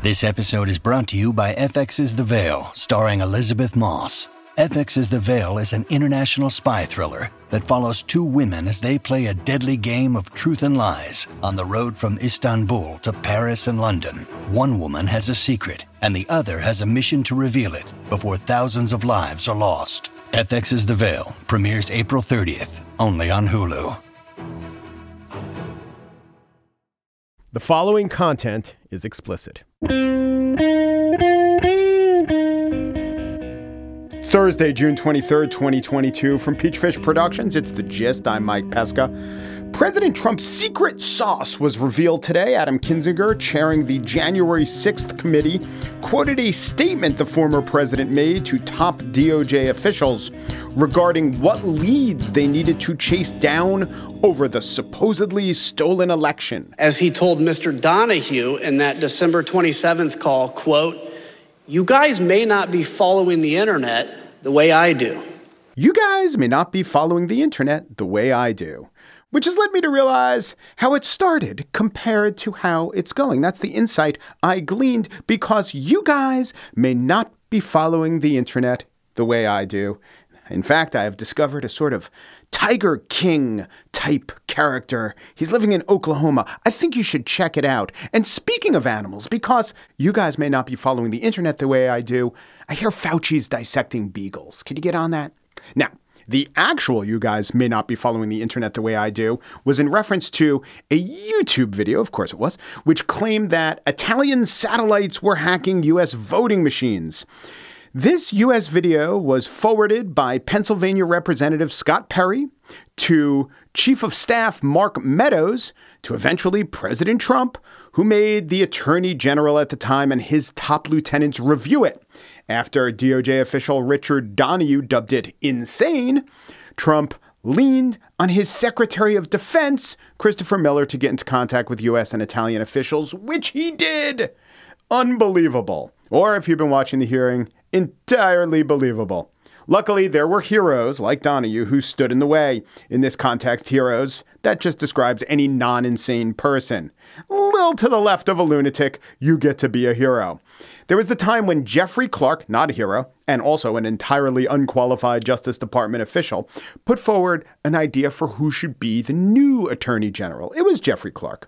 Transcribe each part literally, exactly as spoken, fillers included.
This episode is brought to you by F X's The Veil, starring Elizabeth Moss. F X's The Veil is an international spy thriller that follows two women as they play a deadly game of truth and lies on the road from Istanbul to Paris and London. One woman has a secret, and the other has a mission to reveal it before thousands of lives are lost. F X's The Veil premieres April thirtieth, only on Hulu. The following content is explicit. It's Thursday, June twenty-third, twenty twenty-two. From Peachfish Productions, it's The Gist. I'm Mike Pesca. President Trump's secret sauce was revealed today. Adam Kinzinger, chairing the January sixth committee, quoted a statement the former president made to top D O J officials regarding what leads they needed to chase down over the supposedly stolen election. As he told Mister Donahue in that December twenty-seventh call, quote, "You guys may not be following the internet the way I do." You guys may not be following the internet the way I do. Which has led me to realize how it started compared to how it's going. That's the insight I gleaned because you guys may not be following the internet the way I do. In fact, I have discovered a sort of Tiger King type character. He's living in Oklahoma. I think you should check it out. And speaking of animals, because you guys may not be following the internet the way I do, I hear Fauci's dissecting beagles. Could you get on that? Now, the actual you guys may not be following the internet the way I do was in reference to a YouTube video, of course it was, which claimed that Italian satellites were hacking U S voting machines. This U S video was forwarded by Pennsylvania Representative Scott Perry to Chief of Staff Mark Meadows to eventually President Trump, who made the Attorney General at the time and his top lieutenants review it. After D O J official Richard Donahue dubbed it insane, Trump leaned on his Secretary of Defense, Christopher Miller, to get into contact with U S and Italian officials, which he did. Unbelievable. Or if you've been watching the hearing, entirely believable. Luckily, there were heroes like Donahue who stood in the way. In this context, heroes, that just describes any non-insane person. A little to the left of a lunatic, you get to be a hero. There was the time when Jeffrey Clark, not a hero, and also an entirely unqualified Justice Department official, put forward an idea for who should be the new Attorney General. It was Jeffrey Clark.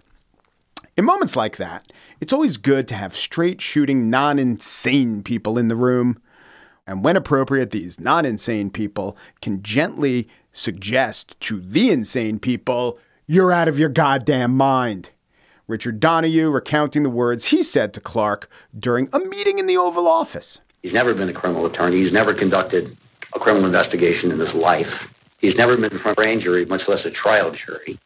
In moments like that, it's always good to have straight-shooting, non-insane people in the room. And when appropriate, these non-insane people can gently suggest to the insane people, "You're out of your goddamn mind." Richard Donahue recounting the words he said to Clark during a meeting in the Oval Office. He's never been a criminal attorney. He's never conducted a criminal investigation in his life. He's never been in front of a grand jury, much less a trial jury.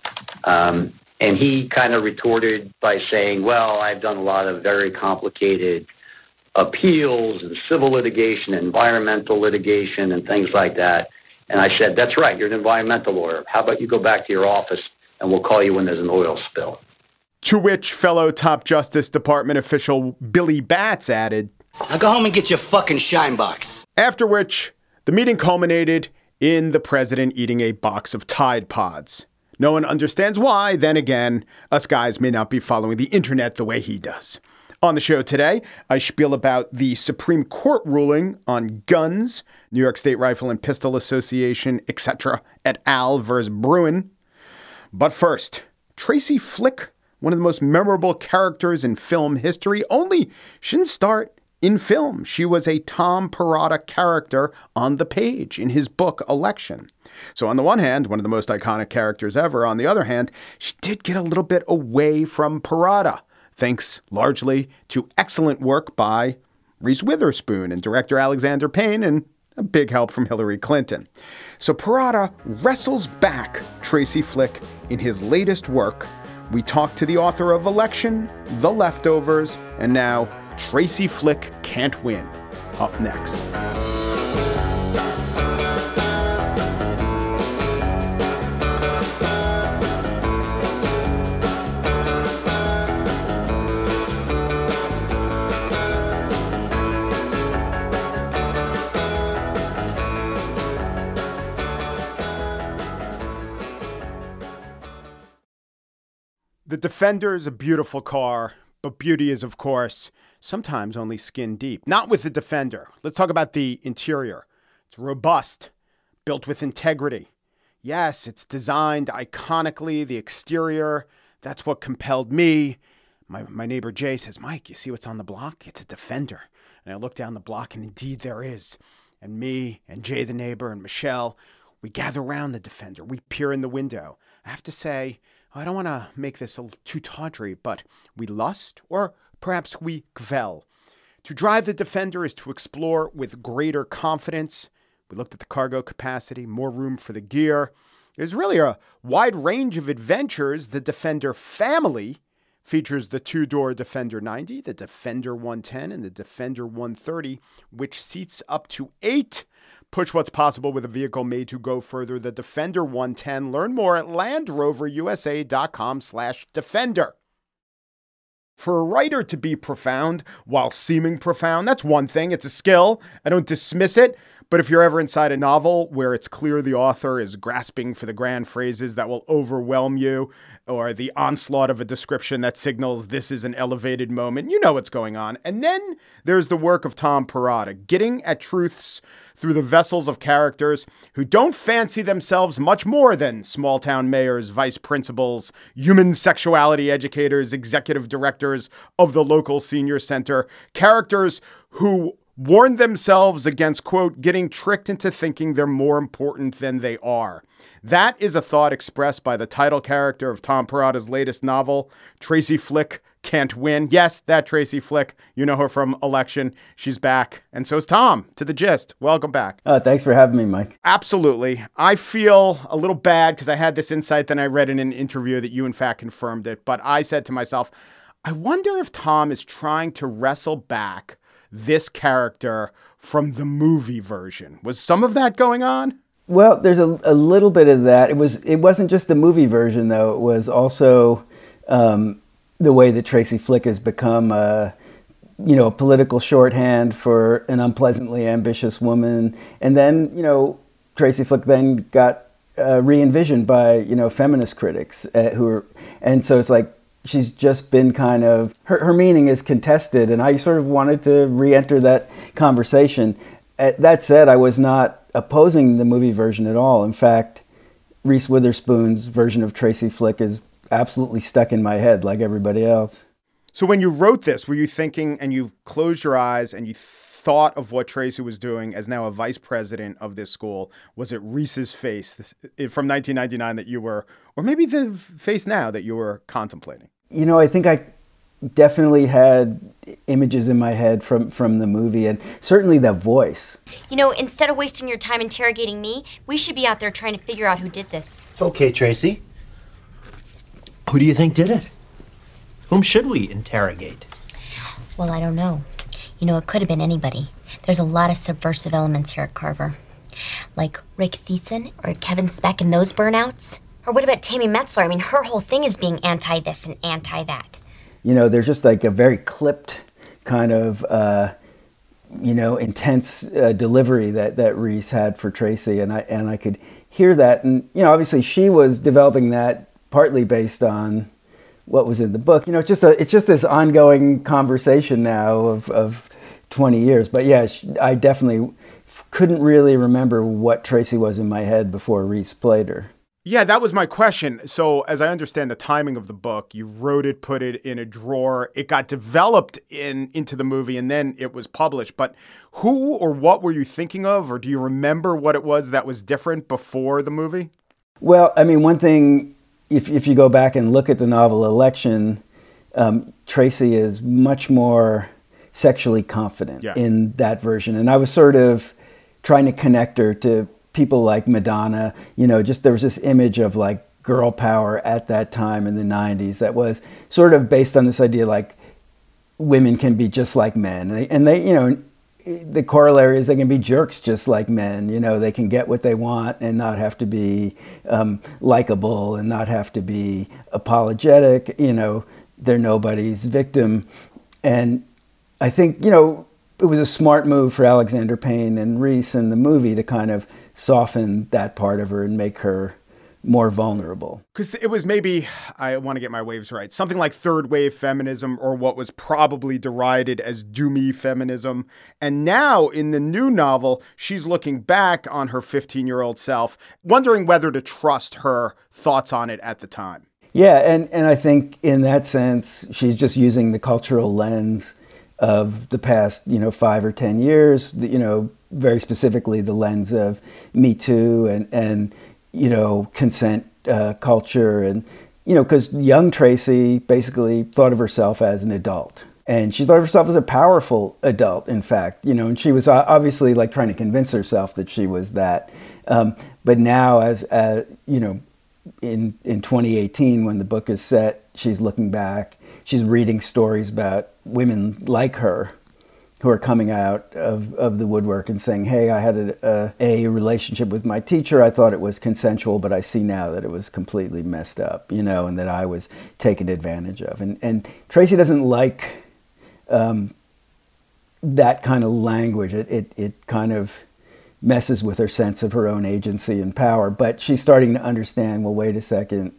Um, and he kind of retorted by saying, well, I've done a lot of very complicated appeals and civil litigation, environmental litigation, and things like that. And I said, that's right, you're an environmental lawyer. How about you go back to your office and we'll call you when there's an oil spill. To which fellow top Justice Department official Billy Batts added, now go home and get your fucking shine box. After which, the meeting culminated in the president eating a box of Tide Pods. No one understands why. Then again, us guys may not be following the internet the way he does. On the show today, I spiel about the Supreme Court ruling on guns, New York State Rifle and Pistol Association, et cetera, et al. Versus Bruin. But first, Tracy Flick, one of the most memorable characters in film history, only she didn't start in film. She was a Tom Perrotta character on the page in his book, Election. So on the one hand, one of the most iconic characters ever. On the other hand, she did get a little bit away from Perrotta, thanks largely to excellent work by Reese Witherspoon and director Alexander Payne, and a big help from Hillary Clinton. So Perrotta wrestles back Tracy Flick in his latest work. We talk to the author of Election, The Leftovers, and now Tracy Flick Can't Win. Up next. The Defender is a beautiful car, But beauty is, of course, sometimes only skin deep. Not with the Defender. Let's talk about the interior. It's robust, built with integrity. Yes, it's designed iconically. The exterior, that's what compelled me. My my neighbor Jay says, Mike, you see what's on the block? It's a Defender. And I look down the block, and indeed there is. And me and Jay the neighbor and Michelle, we gather around the Defender. We peer in the window. I have to say, I don't want to make this a little too tawdry, but we lust, or perhaps we gvel. To drive the Defender is to explore with greater confidence. We looked at the cargo capacity, more room for the gear. There's really a wide range of adventures. The Defender family features the two-door Defender ninety, the Defender one ten, and the Defender one thirty, which seats up to eight. Push what's possible with a vehicle made to go further. The Defender one ten. Learn more at LandRoverUSA.com slash Defender. For a writer to be profound while seeming profound, that's one thing. It's a skill. I don't dismiss it. But if you're ever inside a novel where it's clear the author is grasping for the grand phrases that will overwhelm you, or the onslaught of a description that signals this is an elevated moment, you know what's going on. And then there's the work of Tom Perrotta, getting at truths through the vessels of characters who don't fancy themselves much more than small-town mayors, vice principals, human sexuality educators, executive directors of the local senior center, characters who warned themselves against, quote, getting tricked into thinking they're more important than they are. That is a thought expressed by the title character of Tom Perrotta's latest novel, Tracy Flick Can't Win. Yes, that Tracy Flick. You know her from Election. She's back. And so is Tom, to The Gist. Welcome back. Uh, thanks for having me, Mike. Absolutely. I feel a little bad because I had this insight, then I read in an interview that you, in fact, confirmed it. But I said to myself, I wonder if Tom is trying to wrestle back this character from the movie version. Was some of that going on? Well, there's a, a little bit of that. It was. It wasn't just the movie version, though. It was also um, the way that Tracy Flick has become, a, you know, a political shorthand for an unpleasantly ambitious woman. And then, you know, Tracy Flick then got uh, re-envisioned by, you know, feminist critics uh, who are, and so it's like, she's just been kind of, her, her meaning is contested, and I sort of wanted to re-enter that conversation. Uh, that said, I was not opposing the movie version at all. In fact, Reese Witherspoon's version of Tracy Flick is absolutely stuck in my head like everybody else. So when you wrote this, were you thinking, and you closed your eyes and you thought of what Tracy was doing as now a vice president of this school? Was it Reese's face from nineteen ninety-nine that you were, or maybe the face now that you were contemplating? You know, I think I definitely had images in my head from, from the movie, and certainly the voice. You know, instead of wasting your time interrogating me, we should be out there trying to figure out who did this. Okay, Tracy. Who do you think did it? Whom should we interrogate? Well, I don't know. You know, it could have been anybody. There's a lot of subversive elements here at Carver. Like Rick Thiessen or Kevin Speck and those burnouts. Or what about Tammy Metzler? I mean, her whole thing is being anti-this and anti-that. You know, there's just like a very clipped kind of, uh, you know, intense uh, delivery that, that Reese had for Tracy. And I, and I could hear that. And, you know, obviously she was developing that partly based on what was in the book. You know, it's just a, it's just this ongoing conversation now of, of twenty years. But yeah, I definitely couldn't really remember what Tracy was in my head before Reese played her. Yeah, that was my question. So as I understand the timing of the book, you wrote it, put it in a drawer. It got developed in into the movie, and then it was published. But who or what were you thinking of? Or do you remember what it was that was different before the movie? Well, I mean, one thing, if if you go back and look at the novel Election, um, Tracy is much more sexually confident yeah. in that version. And I was sort of trying to connect her to people like Madonna. You know, just there was this image of like girl power at that time in the nineties that was sort of based on this idea like women can be just like men. And they, and they you know, the corollary is they can be jerks just like men. You know, they can get what they want and not have to be um, likable and not have to be apologetic. You know, they're nobody's victim. And I think, you know, it was a smart move for Alexander Payne and Reese in the movie to kind of soften that part of her and make her more vulnerable. Because it was maybe, I want to get my waves right, something like third wave feminism, or what was probably derided as doomy feminism. And now in the new novel, she's looking back on her fifteen-year-old self, wondering whether to trust her thoughts on it at the time. Yeah, and, and I think in that sense, she's just using the cultural lens of the past, you know, five or ten years, you know, very specifically the lens of Me Too and, and you know, consent uh, culture. And, you know, because young Tracy basically thought of herself as an adult. And she thought of herself as a powerful adult, in fact, you know, and she was obviously like trying to convince herself that she was that. Um, but now as, uh, you know, in, in twenty eighteen, when the book is set, she's looking back, she's reading stories about women like her who are coming out of, of the woodwork and saying, hey, I had a, a, a relationship with my teacher. I thought it was consensual, but I see now that it was completely messed up, you know, and that I was taken advantage of. And, and Tracy doesn't like um, that kind of language. It, it, it kind of messes with her sense of her own agency and power. But she's starting to understand, well, wait a second,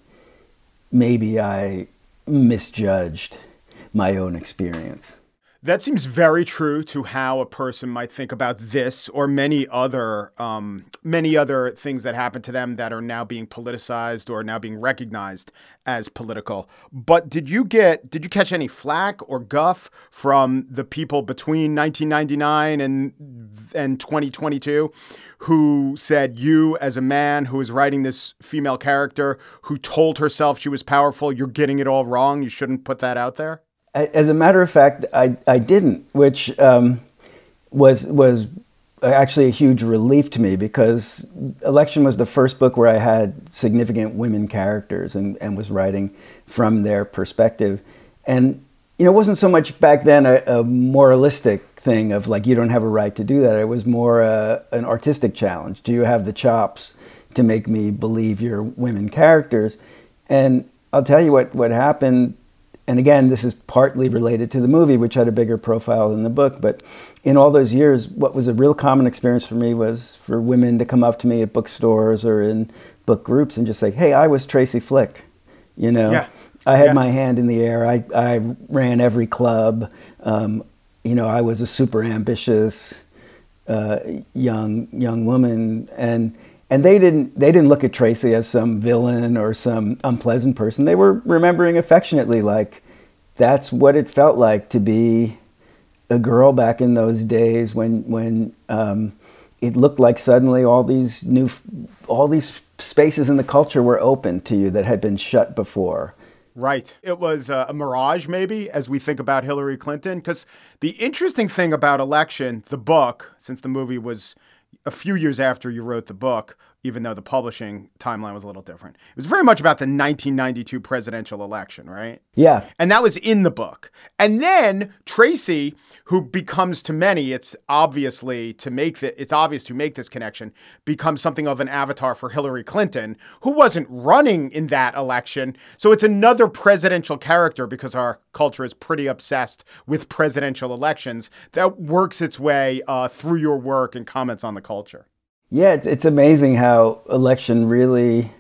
maybe I misjudged my own experience. That seems very true to how a person might think about this or many other um, many other things that happen to them that are now being politicized or now being recognized as political. But did you get did you catch any flack or guff from the people between nineteen ninety-nine and and twenty twenty-two who said, you as a man who is writing this female character who told herself she was powerful, you're getting it all wrong, you shouldn't put that out there? As a matter of fact, I, I didn't, which um, was was actually a huge relief to me, because Election was the first book where I had significant women characters and, and was writing from their perspective. And, you know, it wasn't so much back then a, a moralistic thing of like, you don't have a right to do that. It was more a, an artistic challenge. Do you have the chops to make me believe you're women characters? And I'll tell you what, what happened. And again, this is partly related to the movie, which had a bigger profile than the book. But in all those years, what was a real common experience for me was for women to come up to me at bookstores or in book groups and just say, hey, I was Tracy Flick. You know, yeah. I had yeah. my hand in the air. I, I ran every club. Um, you know, I was a super ambitious uh, young young woman. And And they didn't they didn't look at Tracy as some villain or some unpleasant person. They were remembering affectionately, like, that's what it felt like to be a girl back in those days when when um, it looked like suddenly all these new all these spaces in the culture were open to you that had been shut before. Right. It was a mirage, maybe, as we think about Hillary Clinton. Because the interesting thing about Election, the book, since the movie was a few years after you wrote the book, even though the publishing timeline was a little different, it was very much about the nineteen ninety-two presidential election, right? Yeah. And that was in the book. And then Tracy, who becomes to many, it's obviously to make the, it's obvious to make this connection, becomes something of an avatar for Hillary Clinton, who wasn't running in that election. So it's another presidential character, because our culture is pretty obsessed with presidential elections, that works its way uh, through your work and comments on the culture. Yeah, it's, it's amazing how Election really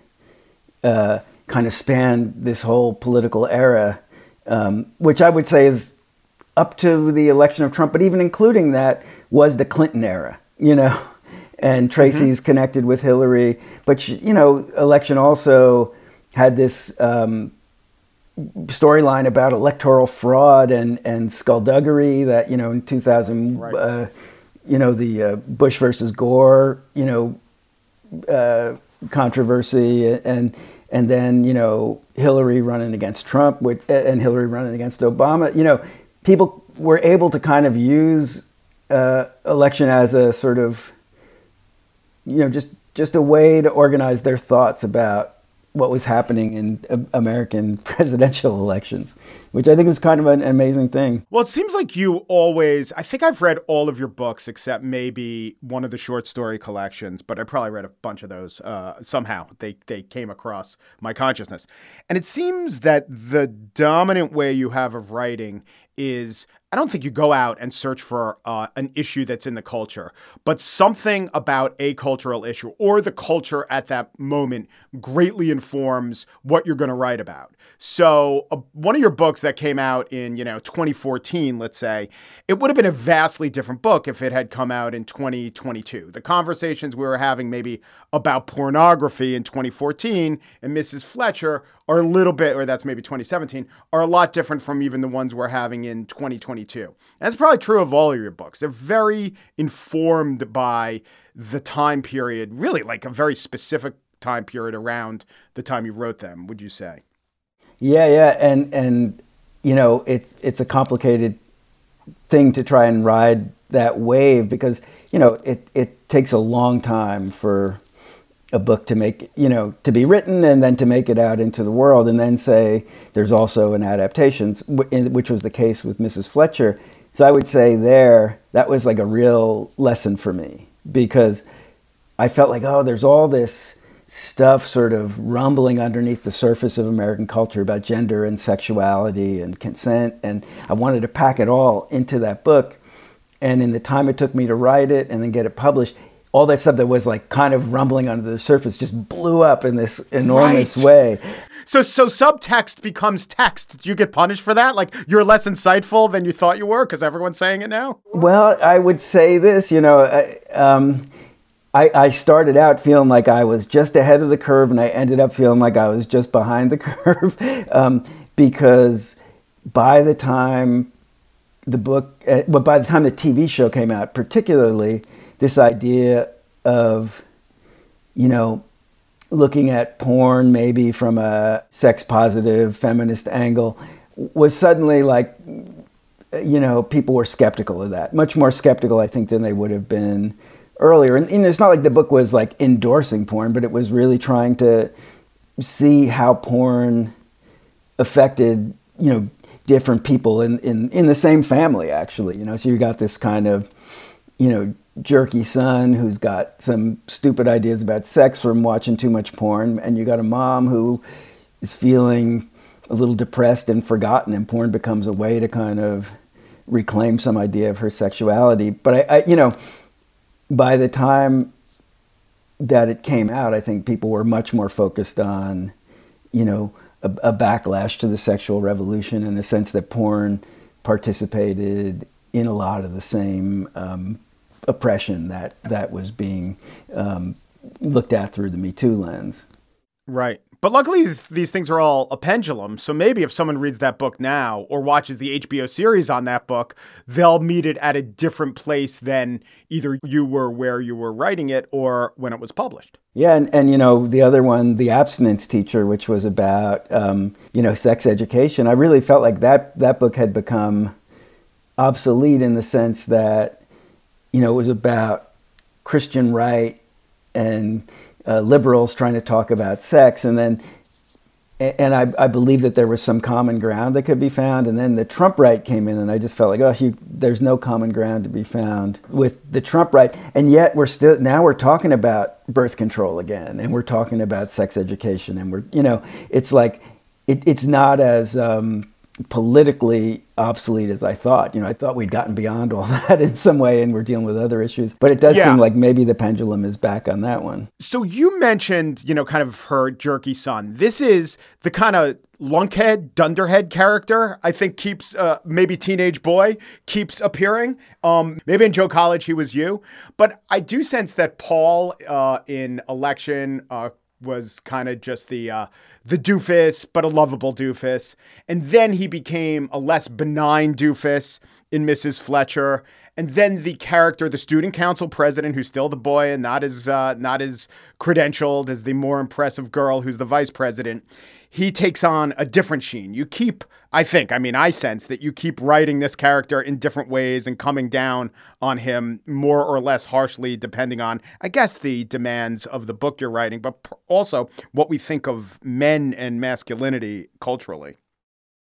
uh, kind of spanned this whole political era, um, which I would say is up to the election of Trump, but even including that was the Clinton era, you know, and Tracy's mm-hmm. connected with Hillary. But, she, you know, Election also had this um, storyline about electoral fraud and, and skullduggery that, you know, in two thousand... Right. Uh, you know, the uh, Bush versus Gore, you know, uh, controversy, and and then, you know, Hillary running against Trump, which, and Hillary running against Obama. You know, people were able to kind of use uh, Election as a sort of, you know, just just a way to organize their thoughts about what was happening in American presidential elections. which I think was kind of an amazing thing. Well, it seems like you always, I think I've read all of your books except maybe one of the short story collections, but I probably read a bunch of those uh, somehow. They, they came across my consciousness. And it seems that the dominant way you have of writing is, I don't think you go out and search for uh, an issue that's in the culture, but something about a cultural issue or the culture at that moment greatly informs what you're going to write about. So uh, one of your books that came out in, you know, twenty fourteen, let's say, it would have been a vastly different book if it had come out in twenty twenty-two. The conversations we were having maybe about pornography in twenty fourteen and Missus Fletcher are a little bit, or that's maybe twenty seventeen, are a lot different from even the ones we're having in twenty twenty-two. That's probably true of all of your books. They're very informed by the time period, really like a very specific time period around the time you wrote them, would you say? Yeah, yeah. And, and you know, it's it's a complicated thing to try and ride that wave because, you know, it, it takes a long time for a book to make, you know, to be written and then to make it out into the world and then say there's also an adaptation, which was the case with Missus Fletcher. So I would say there, that was like a real lesson for me because I felt like, oh, there's all this stuff sort of rumbling underneath the surface of American culture about gender and sexuality and consent. And I wanted to pack it all into that book. And in the time it took me to write it and then get it published, all that stuff that was like kind of rumbling under the surface just blew up in this enormous right. way. So so subtext becomes text. Do you get punished for that? Like you're less insightful than you thought you were because everyone's saying it now? Well, I would say this, you know, I, um, I, I started out feeling like I was just ahead of the curve and I ended up feeling like I was just behind the curve um, because by the time the book, uh, well, by the time the T V show came out, particularly this idea of, you know, looking at porn maybe from a sex positive feminist angle was suddenly like, you know, people were skeptical of that. Much more skeptical, I think, than they would have been earlier. And, and it's not like the book was like endorsing porn, but it was really trying to see how porn affected, you know, different people in, in, in the same family, actually. You know, so you got this kind of, you know, jerky son who's got some stupid ideas about sex from watching too much porn, and you got a mom who is feeling a little depressed and forgotten, and porn becomes a way to kind of reclaim some idea of her sexuality. But I, I you know, by the time that it came out, I think people were much more focused on, you know, a, a backlash to the sexual revolution in the sense that porn participated in a lot of the same um, oppression that that was being um, looked at through the Me Too lens. Right. But luckily, these, these things are all a pendulum. So maybe if someone reads that book now or watches the H B O series on that book, they'll meet it at a different place than either you were where you were writing it or when it was published. Yeah. And, and you know, the other one, The Abstinence Teacher, which was about, um, you know, sex education, I really felt like that that book had become obsolete in the sense that, you know, it was about Christian right and uh, liberals trying to talk about sex. And then, and I, I believe that there was some common ground that could be found. And then the Trump right came in and I just felt like, oh, you, there's no common ground to be found with the Trump right. And yet we're still, now we're talking about birth control again. And we're talking about sex education. And we're, you know, it's like, it, it's not as, um, politically obsolete as I thought. You know, I thought we'd gotten beyond all that in some way and we're dealing with other issues. But it does yeah. seem like maybe the pendulum is back on that one. So you mentioned, you know, kind of her jerky son. This is the kind of lunkhead, dunderhead character I think keeps, uh, maybe teenage boy, keeps appearing. Um, maybe in Joe College he was you. But I do sense that Paul uh, in Election uh, was kind of just the uh, the doofus, but a lovable doofus. And then he became a less benign doofus in Missus Fletcher. And then the character, the student council president, who's still the boy and not as uh, not as credentialed as the more impressive girl who's the vice president, he takes on a different sheen. You keep, I think, I mean, I sense that you keep writing this character in different ways and coming down on him more or less harshly, depending on, I guess, the demands of the book you're writing, but also what we think of men and masculinity culturally.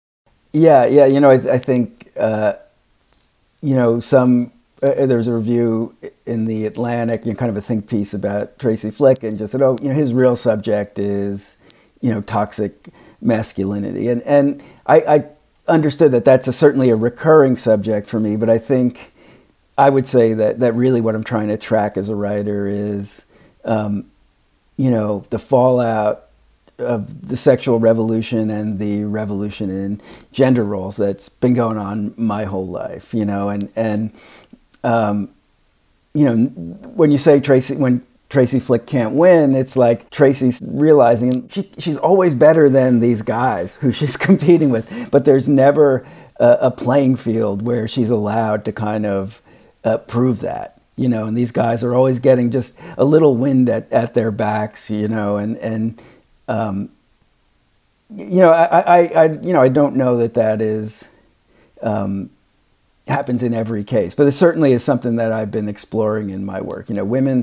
Yeah, yeah. You know, I, I think, uh, you know, some, uh, there was a review in the Atlantic, you know, kind of a think piece about Tracy Flick, and just said, oh, you know, his real subject is, you know, toxic masculinity. And, and I, I understood that that's a, certainly a recurring subject for me, but I think I would say that, that really what I'm trying to track as a writer is, um, you know, the fallout of the sexual revolution and the revolution in gender roles that's been going on my whole life, you know, and, and, um, you know, when you say Tracy, when Tracy Flick can't win, it's like Tracy's realizing she, she's always better than these guys who she's competing with, but there's never a, a playing field where she's allowed to kind of uh, prove that, you know, and these guys are always getting just a little wind at, at their backs, you know, and, and, Um, you know, I, I, I, you know, I don't know that that is, um, happens in every case, but it certainly is something that I've been exploring in my work. You know, women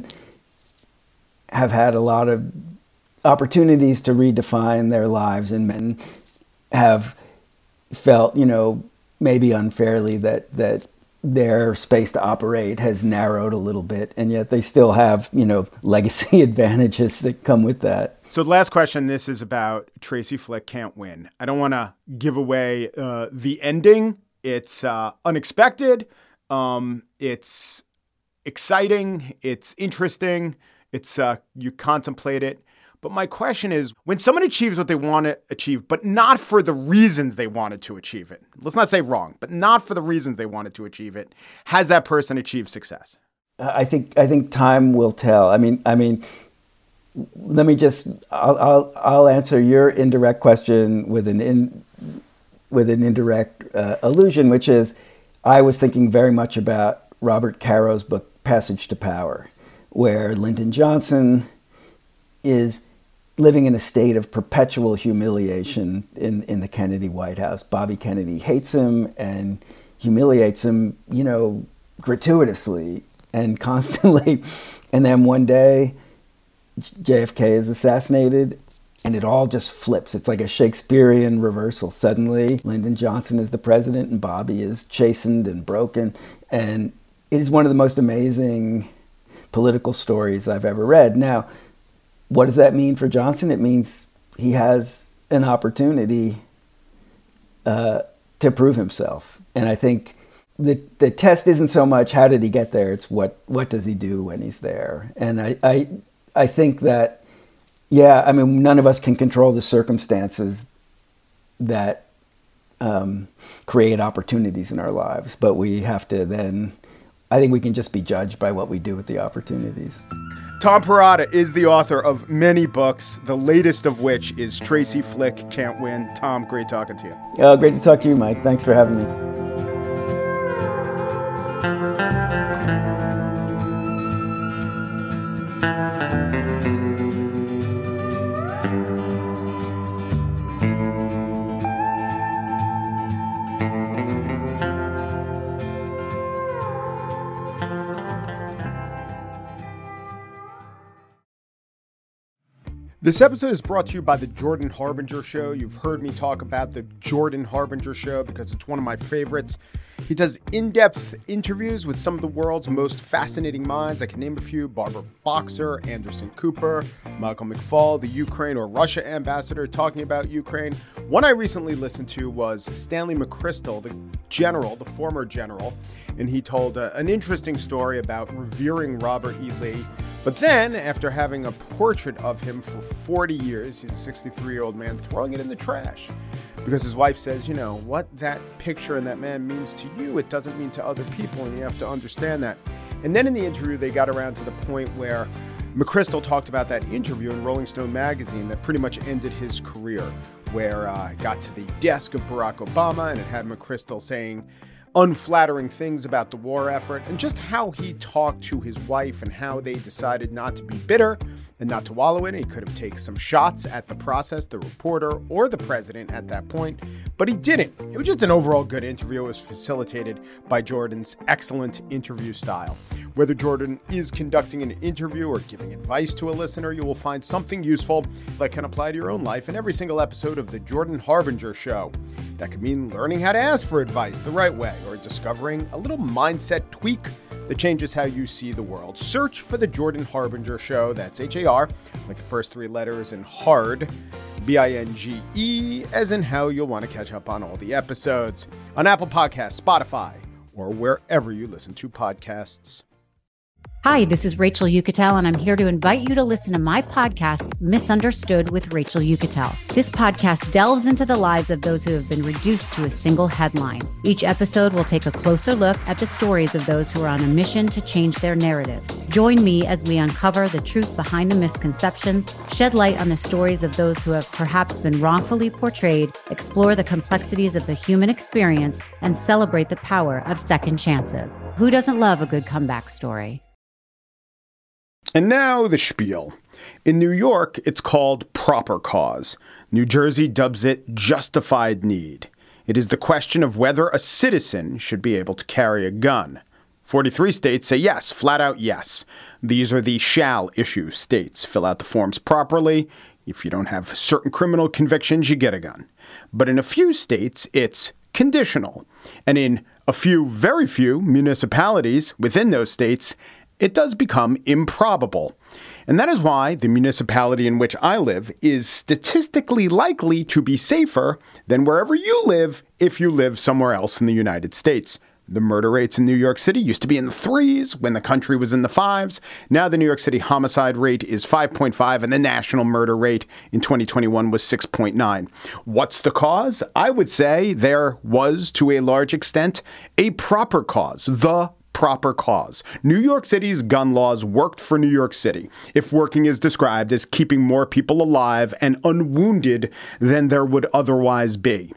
have had a lot of opportunities to redefine their lives, and men have felt, you know, maybe unfairly that, that their space to operate has narrowed a little bit, and yet they still have, you know, legacy advantages that come with that. So the last question, this is about Tracy Flick can't win. I don't want to give away uh, the ending. It's uh, unexpected. Um, it's exciting. It's interesting. It's uh, you contemplate it. But my question is, when someone achieves what they want to achieve, but not for the reasons they wanted to achieve it, let's not say wrong, but not for the reasons they wanted to achieve it, has that person achieved success? I think I think time will tell. I mean, I mean, let me just, I'll, I'll, I'll answer your indirect question with an in, with an indirect uh, allusion, which is, I was thinking very much about Robert Caro's book, Passage to Power, where Lyndon Johnson is living in a state of perpetual humiliation in, in the Kennedy White House. Bobby Kennedy hates him and humiliates him, you know, gratuitously and constantly. And then one day, J F K is assassinated, and it all just flips. It's like a Shakespearean reversal. Suddenly, Lyndon Johnson is the president, and Bobby is chastened and broken. And it is one of the most amazing political stories I've ever read. Now, what does that mean for Johnson? It means he has an opportunity uh, to prove himself. And I think the the test isn't so much how did he get there, it's what what does he do when he's there. And I, I I think that, yeah, I mean, none of us can control the circumstances that um, create opportunities in our lives, but we have to then, I think we can just be judged by what we do with the opportunities. Tom Perrotta is the author of many books, the latest of which is Tracy Flick Can't Win. Tom, great talking to you. Oh, great to talk to you, Mike. Thanks for having me. This episode is brought to you by the Jordan Harbinger Show. You've heard me talk about the Jordan Harbinger Show because it's one of my favorites. He does in-depth interviews with some of the world's most fascinating minds. I can name a few: Barbara Boxer, Anderson Cooper, Michael McFaul, the Ukraine or Russia ambassador talking about Ukraine. One I recently listened to was Stanley McChrystal, the general, the former general, and he told uh, an interesting story about revering Robert E. Lee. But then, after having a portrait of him for forty years, he's a sixty-three-year-old man, throwing it in the trash. Because his wife says, you know, what that picture and that man means to you, it doesn't mean to other people, and you have to understand that. And then in the interview, they got around to the point where McChrystal talked about that interview in Rolling Stone magazine that pretty much ended his career, where uh, it got to the desk of Barack Obama, and it had McChrystal saying unflattering things about the war effort, and just how he talked to his wife and how they decided not to be bitter and not to wallow in it. He could have taken some shots at the process, the reporter, or the president at that point, but he didn't. It was just an overall good interview. It was facilitated by Jordan's excellent interview style. Whether Jordan is conducting an interview or giving advice to a listener, you will find something useful that can apply to your own life in every single episode of The Jordan Harbinger Show. That could mean learning how to ask for advice the right way or discovering a little mindset tweak that changes how you see the world. Search for The Jordan Harbinger Show. That's H A R, like the first three letters, and hard, B I N G E, as in how you'll want to catch up on all the episodes on Apple Podcasts, Spotify, or wherever you listen to podcasts. Hi, this is Rachel Uchitel, and I'm here to invite you to listen to my podcast, Misunderstood with Rachel Uchitel. This podcast delves into the lives of those who have been reduced to a single headline. Each episode will take a closer look at the stories of those who are on a mission to change their narrative. Join me as we uncover the truth behind the misconceptions, shed light on the stories of those who have perhaps been wrongfully portrayed, explore the complexities of the human experience, and celebrate the power of second chances. Who doesn't love a good comeback story? And now the spiel. In New York, it's called proper cause. New Jersey dubs it justified need. It is the question of whether a citizen should be able to carry a gun. forty-three states say yes, flat out yes. These are the shall issue states. Fill out the forms properly. If you don't have certain criminal convictions, you get a gun. But in a few states, it's conditional. And in a few, very few municipalities within those states, it does become improbable. And that is why the municipality in which I live is statistically likely to be safer than wherever you live if you live somewhere else in the United States. The murder rates in New York City used to be in the threes when the country was in the fives. Now the New York City homicide rate is five point five and the national murder rate in twenty twenty-one was six point nine. What's the cause? I would say there was, to a large extent, a proper cause. The proper cause. New York City's gun laws worked for New York City, if working is described as keeping more people alive and unwounded than there would otherwise be.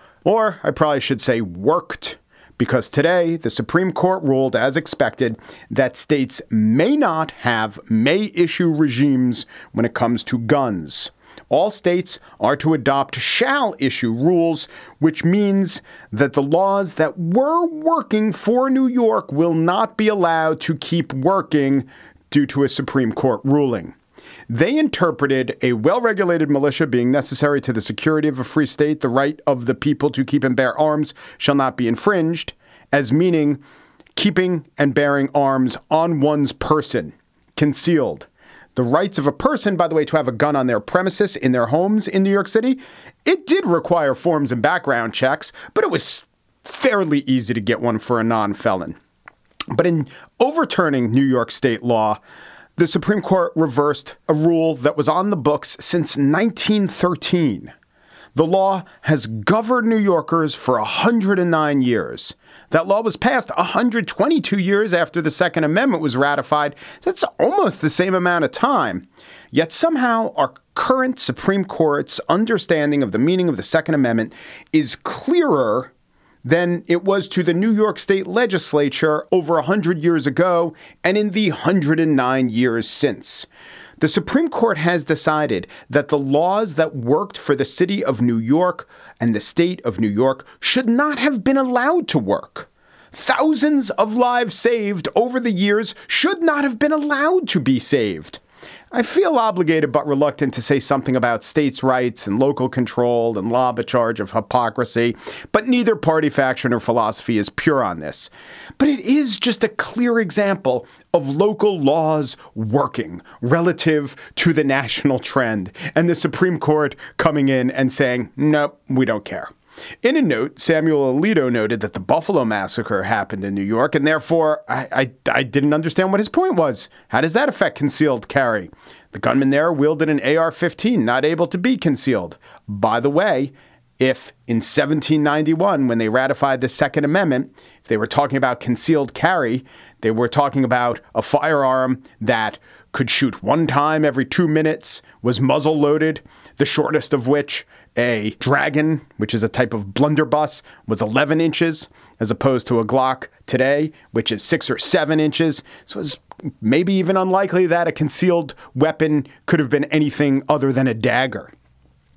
Or I probably should say worked, because today the Supreme Court ruled, as expected, that states may not have may issue regimes when it comes to guns. All states are to adopt shall issue rules, which means that the laws that were working for New York will not be allowed to keep working due to a Supreme Court ruling. They interpreted a well-regulated militia being necessary to the security of a free state, the right of the people to keep and bear arms shall not be infringed, as meaning keeping and bearing arms on one's person, concealed. The rights of a person, by the way, to have a gun on their premises in their homes in New York City, it did require forms and background checks, but it was fairly easy to get one for a non-felon. But in overturning New York state law, the Supreme Court reversed a rule that was on the books since nineteen thirteen. The law has governed New Yorkers for one hundred nine years. That law was passed one hundred twenty-two years after the Second Amendment was ratified. That's almost the same amount of time. Yet somehow our current Supreme Court's understanding of the meaning of the Second Amendment is clearer than it was to the New York State legislature over one hundred years ago and in the one hundred nine years since. The Supreme Court has decided that the laws that worked for the city of New York and the state of New York should not have been allowed to work. Thousands of lives saved over the years should not have been allowed to be saved. I feel obligated but reluctant to say something about states' rights and local control and lob a charge of hypocrisy, but neither party, faction, or philosophy is pure on this. But it is just a clear example of local laws working relative to the national trend, and the Supreme Court coming in and saying, nope, we don't care. In a note, Samuel Alito noted that the Buffalo Massacre happened in New York, and therefore I, I, I didn't understand what his point was. How does that affect concealed carry? The gunman there wielded an A R fifteen, not able to be concealed. By the way, if in seventeen ninety-one, when they ratified the Second Amendment, if they were talking about concealed carry, they were talking about a firearm that could shoot one time every two minutes, was muzzle loaded, the shortest of which, a Dragon, which is a type of blunderbuss, was eleven inches, as opposed to a Glock today, which is six or seven inches. So it's maybe even unlikely that a concealed weapon could have been anything other than a dagger.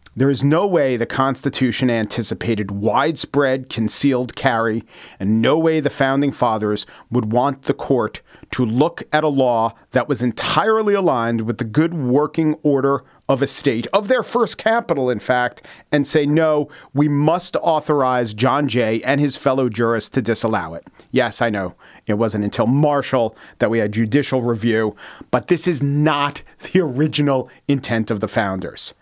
There is no way the Constitution anticipated widespread concealed carry, and no way the Founding Fathers would want the court to look at a law that was entirely aligned with the good working order of a state, of their first capital, in fact, and say, no, we must authorize John Jay and his fellow jurists to disallow it. Yes, I know it wasn't until Marshall that we had judicial review, but this is not the original intent of the founders.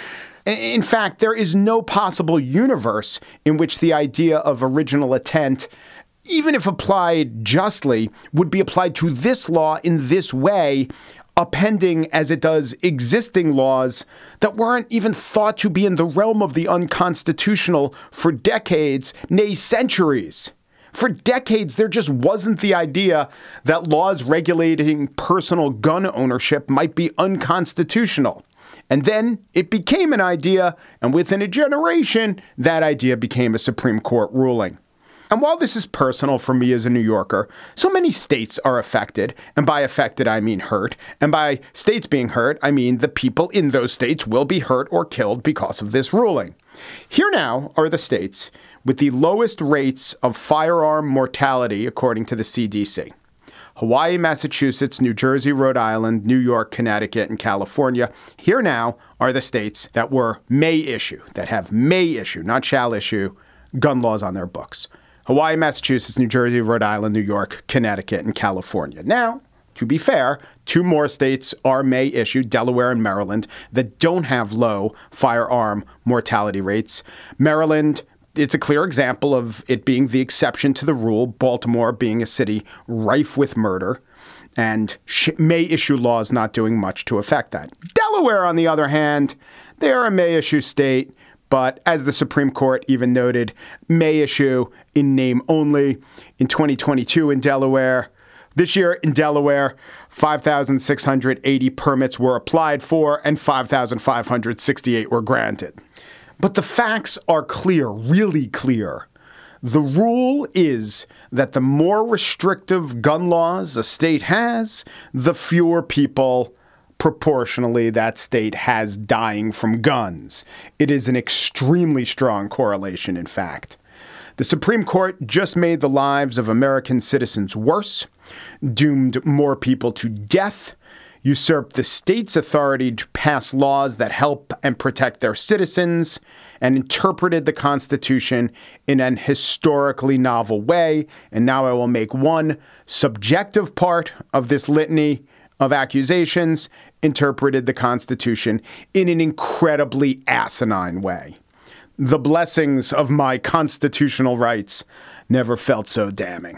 In fact, there is no possible universe in which the idea of original intent, even if applied justly, would be applied to this law in this way, appending as it does existing laws that weren't even thought to be in the realm of the unconstitutional for decades, nay, centuries. For decades, there just wasn't the idea that laws regulating personal gun ownership might be unconstitutional. And then it became an idea, and within a generation, that idea became a Supreme Court ruling. And while this is personal for me as a New Yorker, so many states are affected. And by affected, I mean hurt. And by states being hurt, I mean the people in those states will be hurt or killed because of this ruling. Here now are the states with the lowest rates of firearm mortality, according to the C D C. Hawaii, Massachusetts, New Jersey, Rhode Island, New York, Connecticut, and California. Here now are the states that were may issue, that have may issue, not shall issue, gun laws on their books. Hawaii, Massachusetts, New Jersey, Rhode Island, New York, Connecticut, and California. Now, to be fair, two more states are may issue, Delaware and Maryland, that don't have low firearm mortality rates. Maryland, it's a clear example of it being the exception to the rule, Baltimore being a city rife with murder, and sh- may issue laws not doing much to affect that. Delaware, on the other hand, they are a may issue state, but as the Supreme Court even noted, may issue in name only. In twenty twenty-two in Delaware, this year in Delaware, five thousand six hundred eighty permits were applied for and five thousand five hundred sixty-eight were granted. But the facts are clear, really clear. The rule is that the more restrictive gun laws a state has, the fewer people proportionally that state has dying from guns. It is an extremely strong correlation, in fact. The Supreme Court just made the lives of American citizens worse, doomed more people to death, usurped the state's authority to pass laws that help and protect their citizens, and interpreted the Constitution in an historically novel way. And now I will make one subjective part of this litany of accusations, interpreted the Constitution in an incredibly asinine way. The blessings of my constitutional rights never felt so damning.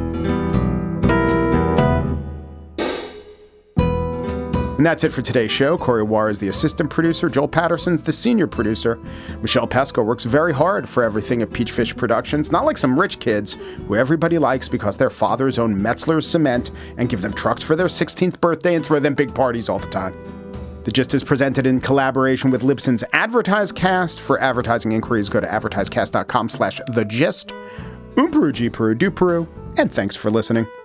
And that's it for today's show. Corey Wara is the assistant producer. Joel Patterson's the senior producer. Michelle Pesco works very hard for everything at Peachfish Productions. Not like some rich kids who everybody likes because their fathers own Metzler's Cement and give them trucks for their sixteenth birthday and throw them big parties all the time. The Gist is presented in collaboration with Libsyn's AdvertiseCast. For advertising inquiries, go to advertisecast.com slash the gist. Um Peru, G Peru, Do Peru, and thanks for listening.